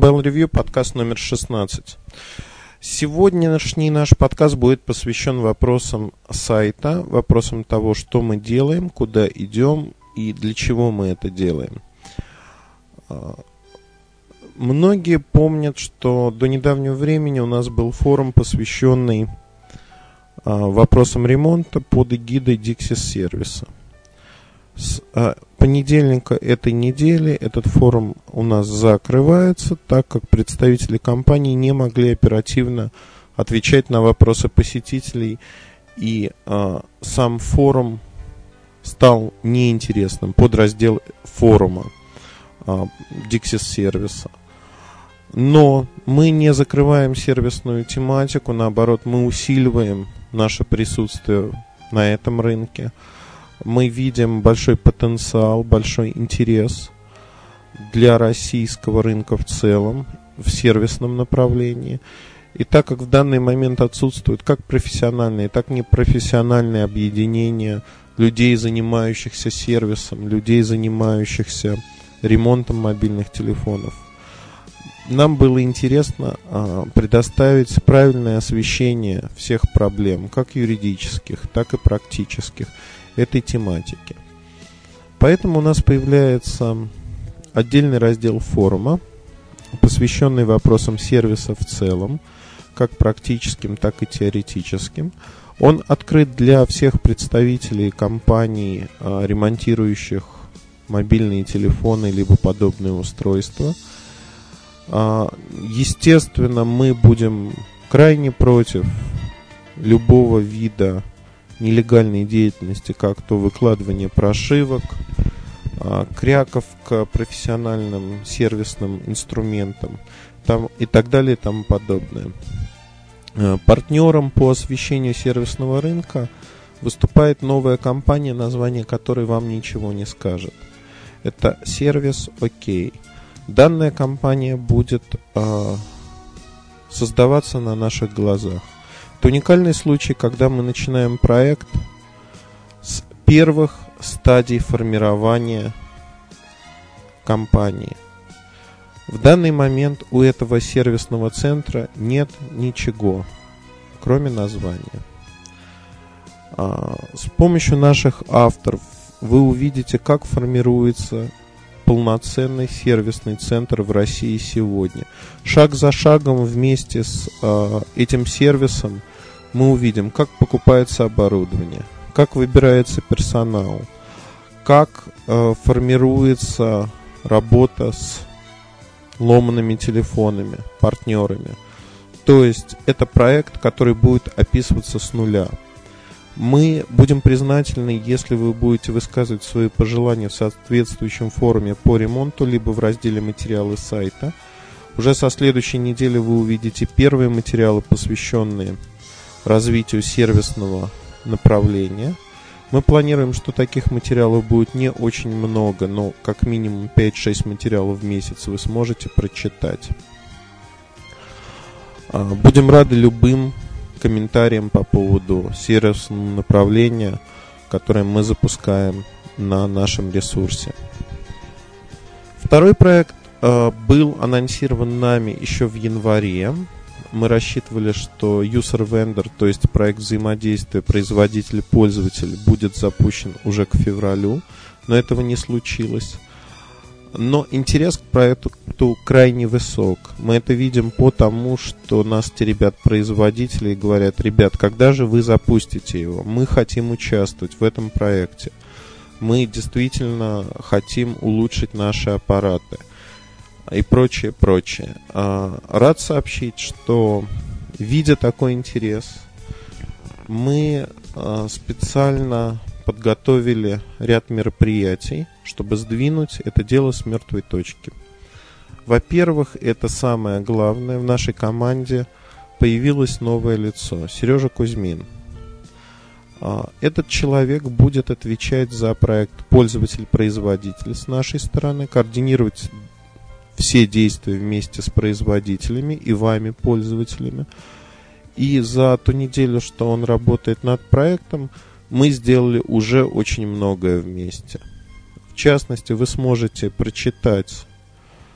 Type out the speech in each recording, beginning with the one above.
Bell Review, подкаст номер 16. Сегодняшний наш подкаст будет посвящен вопросам сайта, вопросам того, что мы делаем, куда идем и для чего мы это делаем. Многие помнят, что до недавнего времени у нас был форум, посвященный вопросам ремонта под эгидой Dixis сервиса. С понедельника этой недели этот форум у нас закрывается, так как представители компании не могли оперативно отвечать на вопросы посетителей, и сам форум стал неинтересным, подраздел форума Dixis сервиса. Но мы не закрываем сервисную тематику, наоборот, мы усиливаем наше присутствие на этом рынке. Мы видим большой потенциал, большой интерес для российского рынка в целом, в сервисном направлении. И так как в данный момент отсутствуют как профессиональные, так и непрофессиональные объединения людей, занимающихся сервисом, людей, занимающихся ремонтом мобильных телефонов, нам было интересно предоставить правильное освещение всех проблем, как юридических, так и практических, этой тематики. Поэтому у нас появляется отдельный раздел форума, посвященный вопросам сервиса в целом, как практическим, так и теоретическим. Он открыт для всех представителей компаний, ремонтирующих мобильные телефоны либо подобные устройства. Естественно, мы будем крайне против любого вида нелегальной деятельности, как то выкладывание прошивок, кряков к профессиональным сервисным инструментам и так далее и тому подобное. Партнером по освещению сервисного рынка выступает новая компания, название которой вам ничего не скажет. Это сервис ОК. Данная компания будет создаваться на наших глазах. Это уникальный случай, когда мы начинаем проект с первых стадий формирования компании. В данный момент у этого сервисного центра нет ничего, кроме названия. С помощью наших авторов вы увидите, как формируется полноценный сервисный центр в России сегодня. Шаг за шагом вместе с этим сервисом мы увидим, как покупается оборудование, как выбирается персонал, как формируется работа с ломаными телефонами, партнерами. То есть это проект, который будет описываться с нуля. Мы будем признательны, если вы будете высказывать свои пожелания в соответствующем форуме по ремонту, либо в разделе «Материалы сайта». Уже со следующей недели вы увидите первые материалы, посвященные развитию сервисного направления. Мы планируем, что таких материалов будет не очень много, но как минимум 5-6 материалов в месяц вы сможете прочитать. Будем рады любым комментариям по поводу сервисного направления, которое мы запускаем на нашем ресурсе. Второй проект был анонсирован нами еще в январе. Мы рассчитывали, что User Vendor, то есть проект взаимодействия производитель-пользователь, будет запущен уже к февралю, но этого не случилось. Но интерес к проекту крайне высок. Мы это видим по тому, что нас теребят производители и говорят: ребят, когда же вы запустите его? Мы хотим участвовать в этом проекте. Мы действительно хотим улучшить наши аппараты. И прочее, прочее. Рад сообщить, что, видя такой интерес, мы специально подготовили ряд мероприятий, чтобы сдвинуть это дело с мертвой точки. Во-первых, это самое главное, в нашей команде появилось новое лицо, Сережа Кузьмин. Этот человек будет отвечать за проект пользователь-производитель с нашей стороны, координировать все действия вместе с производителями и вами, пользователями. И за ту неделю, что он работает над проектом, мы сделали уже очень многое вместе. В частности, вы сможете прочитать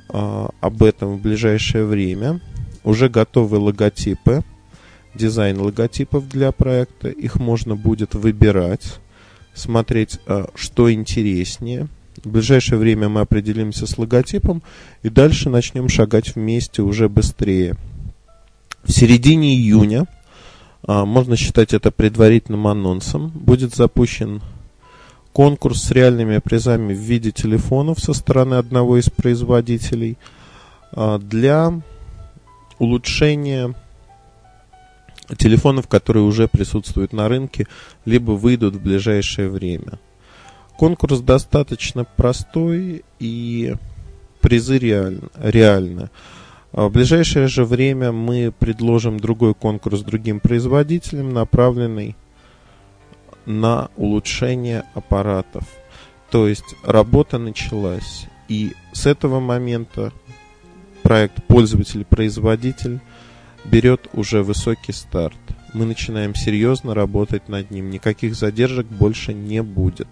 об этом в ближайшее время. Уже готовы логотипы, дизайн логотипов для проекта. Их можно будет выбирать, смотреть, что интереснее. В ближайшее время мы определимся с логотипом и дальше начнем шагать вместе уже быстрее. В середине июня, можно считать это предварительным анонсом, будет запущен конкурс с реальными призами в виде телефонов со стороны одного из производителей для улучшения телефонов, которые уже присутствуют на рынке, либо выйдут в ближайшее время. Конкурс достаточно простой и призы реальны. В ближайшее же время мы предложим другой конкурс другим производителям, направленный на улучшение аппаратов. То есть работа началась, и с этого момента проект пользователь-производитель берет уже высокий старт. Мы начинаем серьезно работать над ним, никаких задержек больше не будет.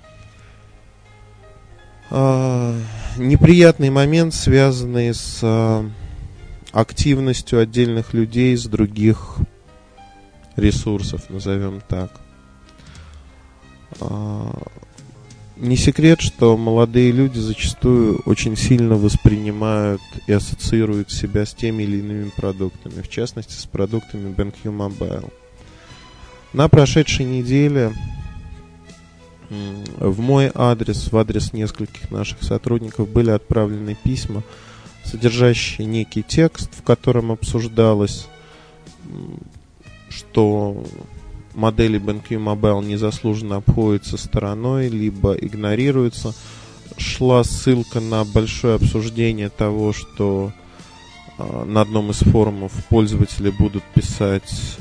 Неприятный момент, связанный с активностью отдельных людей с других ресурсов, назовем так. Не секрет, что молодые люди зачастую очень сильно воспринимают и ассоциируют себя с теми или иными продуктами, в частности с продуктами BenQ Mobile. На прошедшей неделе в мой адрес, в адрес нескольких наших сотрудников были отправлены письма, содержащие некий текст, в котором обсуждалось, что модели BenQ Mobile незаслуженно обходятся стороной, либо игнорируются. Шла ссылка на большое обсуждение того, что на одном из форумов пользователи будут писать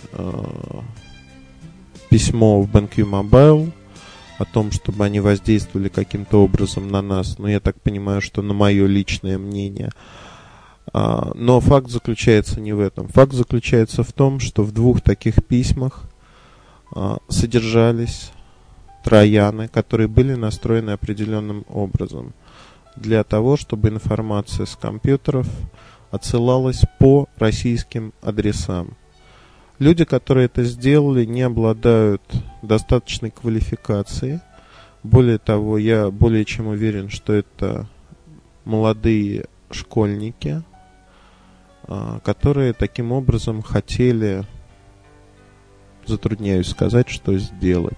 письмо в BenQ Mobile о том, чтобы они воздействовали каким-то образом на нас. Но я так понимаю, что на мое личное мнение. Но факт заключается не в этом. Факт заключается в том, что в двух таких письмах содержались трояны, которые были настроены определенным образом для того, чтобы информация с компьютеров отсылалась по российским адресам. Люди, которые это сделали, не обладают достаточной квалификацией. Более того, я более чем уверен, что это молодые школьники, которые таким образом хотели, затрудняюсь сказать, что сделать.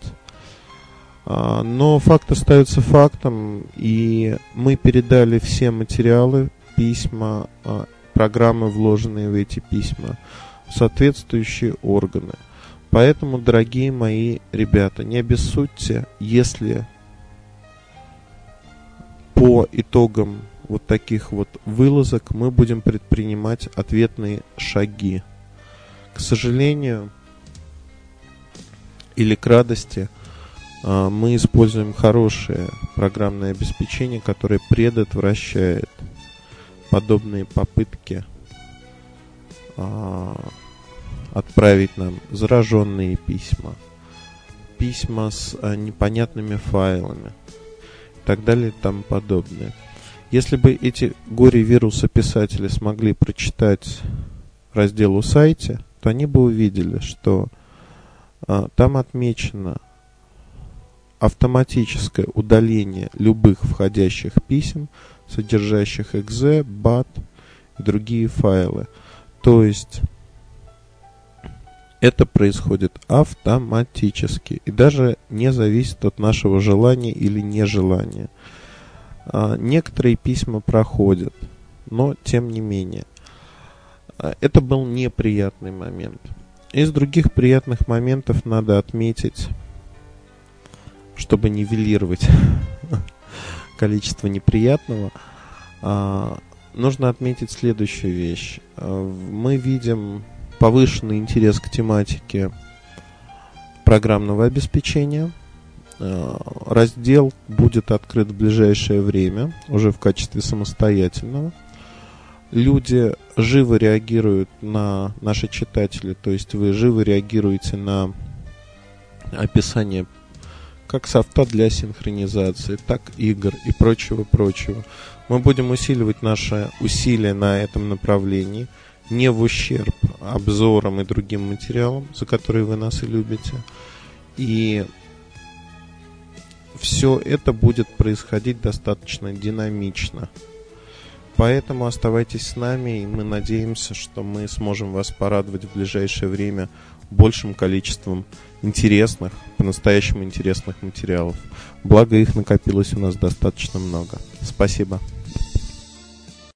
Но факт остается фактом, и мы передали все материалы, письма, программы, вложенные в эти письма, в соответствующие органы. Поэтому, дорогие мои ребята, не обессудьте, если по итогам вот таких вот вылазок мы будем предпринимать ответные шаги. К сожалению, или к радости, мы используем хорошее программное обеспечение, которое предотвращает подобные попытки отправить нам зараженные письма, письма с непонятными файлами и так далее и тому подобное. Если бы эти горе-вирусописатели смогли прочитать раздел у сайте, то они бы увидели, что там отмечено автоматическое удаление любых входящих писем, содержащих .exe, .bat и другие файлы. То есть это происходит автоматически и даже не зависит от нашего желания или нежелания. Некоторые письма проходят, но тем не менее. Это был неприятный момент. Из других приятных моментов надо отметить, чтобы нивелировать количество неприятного, нужно отметить следующую вещь. Мы видим повышенный интерес к тематике программного обеспечения. Раздел будет открыт в ближайшее время, уже в качестве самостоятельного. Люди живо реагируют на наши читатели, то есть вы живо реагируете на описание как софта для синхронизации, так игр и прочего. Мы будем усиливать наши усилия на этом направлении, не в ущерб обзорам и другим материалам, за которые вы нас и любите. И все это будет происходить достаточно динамично. Поэтому оставайтесь с нами, и мы надеемся, что мы сможем вас порадовать в ближайшее время большим количеством интересных, по-настоящему интересных материалов. Благо их накопилось у нас достаточно много. Спасибо.